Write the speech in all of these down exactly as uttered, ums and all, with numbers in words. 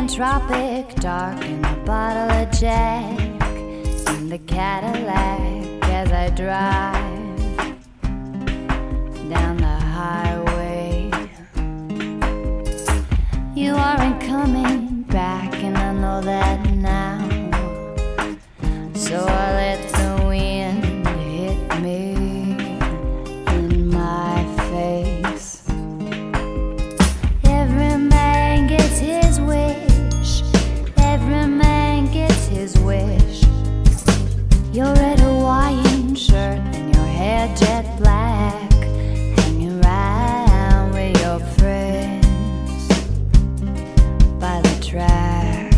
tropic, dark in a bottle of Jack, in the Cadillac as I drive down the highway. You aren't coming back, and I know that now, so I let the wind hit me in my face. Every man gets his wish, every man gets his wish. Your red Hawaiian shirt and your hair jet black, hanging around with your friends by the track.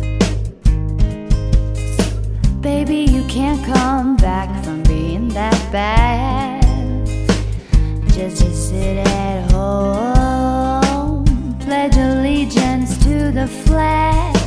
Baby, you can't come back from being that bad. Just to sit at home, pledge allegiance to the flag.